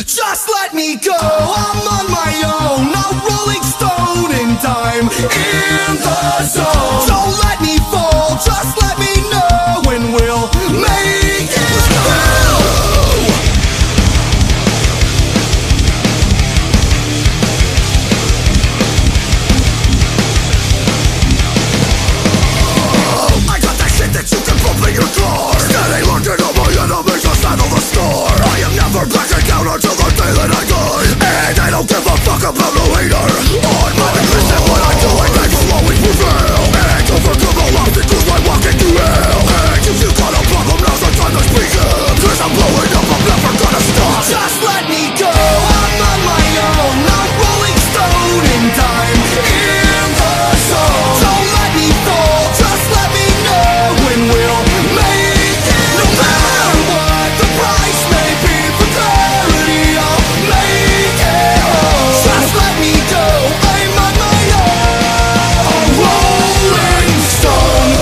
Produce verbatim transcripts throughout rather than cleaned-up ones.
Just let me go, I'm on my own, no rolling stone in time, in the zone. Don't let me fall, just let me know when we'll make it through. I got that shit that you can pump in your car. Steady looking at my enemies, just settle the score. I am never backing down until the day that I die. And I don't give a fuck about no hater. On my listen, what I do, I beg will always prevail. And overcome all obstacles by walking through hell. And if you got a problem, now's the time to speak up. Cause I'm blowing up, I'm never gonna stop. Just let me go, I'm on my own, not rolling stone in time, in the zone. Don't let me fall, just let me know when we'll make it. No matter what the price may be for clarity, I'll make it home. Just let me go, I'm on my own, a rolling stone.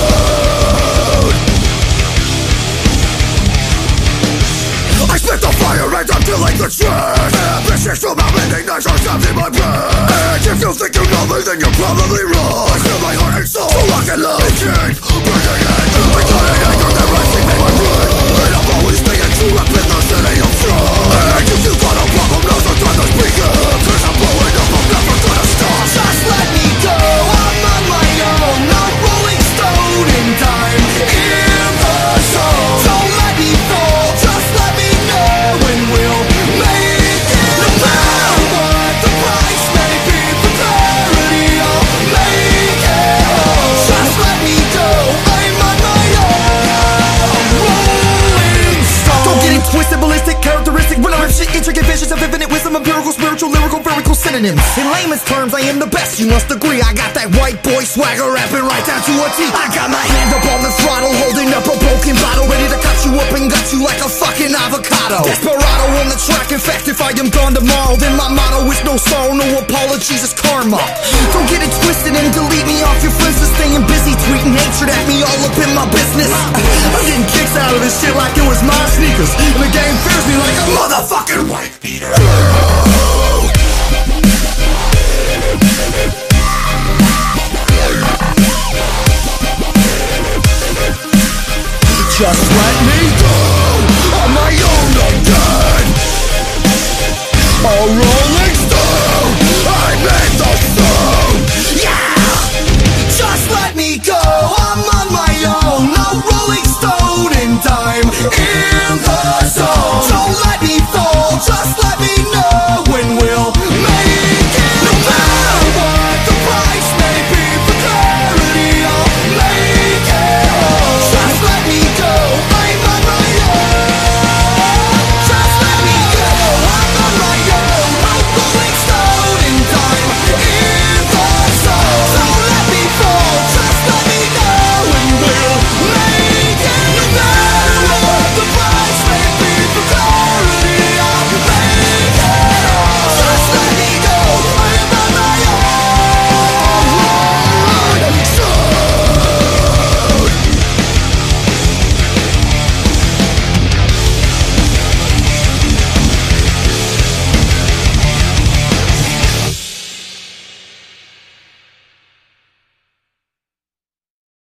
I spit the fire and I'm feeling the trash. Ambitions to my meaning, that's our steps in my breath. And if you think you know me, then you're probably wrong. I feel my heart and soul, so I can love it. Breaking it, I got an anger that rising made my blood. And I'm always staying true up in the city of fraud. And if you got a problem, now's the time to speak up. Cause I'm blowing up, I'm never gonna stop. Just let me go, I'm on my own, not rolling stone in time, in the zone. Don't let me fall, just let me know when we'll make it. No matter what the price may be for clarity, I'll make it home. Just let me go, I'm on my own, a rolling stone. Don't get it twisted, ballistic, characteristic. When I rip shit, intricate visions of infinite wisdom, empirical, spiritual, lyrical, lyrical synonyms. In layman's terms, I am the best, you must agree. I got that white boy swagger, rapping right down to a T. I got my hand up on the throttle, holding up a broken bottle, ready to cut you up and gut you like a fucking avocado. Desperado on the track, in fact, if I am gone tomorrow, then my motto is no sorrow, no apologies, it's karma. Don't get it twisted and delete me off your friends for staying busy, tweeting hatred at me all up in my business. I'm getting kicks out of this shit like it was my sneakers, and the game fears me like a motherfucking wife.